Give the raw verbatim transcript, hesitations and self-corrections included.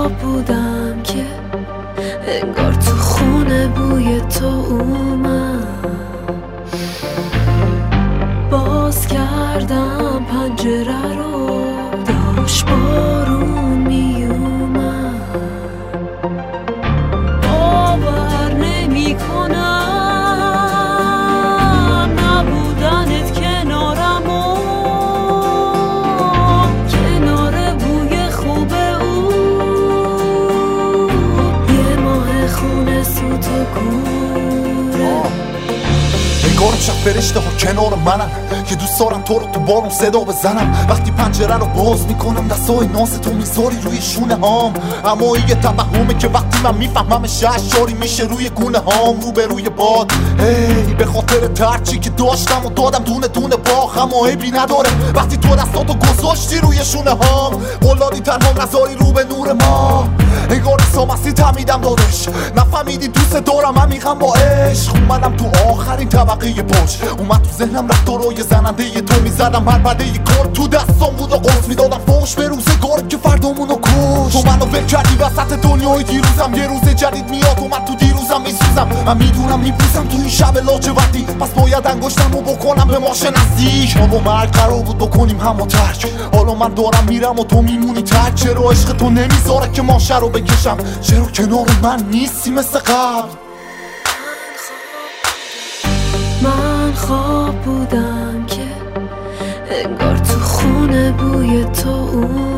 خواب بودم که انگار تو خونه بوی تو اومد. باز کردم پنجره رو، داشت بارون میومد. باور نمی کنم نبودنت کنارم و کنار بوی خوب او. یه ماه خونه سوت و کوره، انگار امشب فرشته ها کنار منن که دوست دارم تو رو تو بارون صدا بزنم. وقتی پنجره رو باز میکنم دستای ناز تو میذاری روی شونه هام. اما یه توهمه که وقتی من میفهمم ششاری میشه روی گونه هام. رو به روی باد ای به خاطر ترچی که داشتم و دادم دونه دونه باخ. اما عیبی نداره وقتی تو دستاتو گذاشتی روی شونه هام. قلادی تنها نذاری رو به نور ما، انگار سامسی تمیدم دادش. نفهمیدی دوست دارم عمیقم با عشق. اومدم تو آخرین طبقه پاش، اومد تو ذهنم رفتارای زننده ی تو میزدم. هر بده ی کار تو دستام بود و قرص میدادم فوش به روزگار که فردامونو کش. تو منو ول کردی وسط دنیای دیروزم. یه روز جدید میاد و من تو دیروزم میسوزم. من میدونم میپوزم تو این شب لاجوردی، پس باید انگشتم رو بکنم به ماشه نزدیک. ما با مرگ قرار بود بکنیم همو ترک، حالا من دارم میرم و تو میمونی ترک. چرا عشق تو نمیذاره که ماشه رو بکشم؟ چرا کنار من نیستی مثل قبل؟ من خواب بودم که انگار تو خونه بوی تو اومد.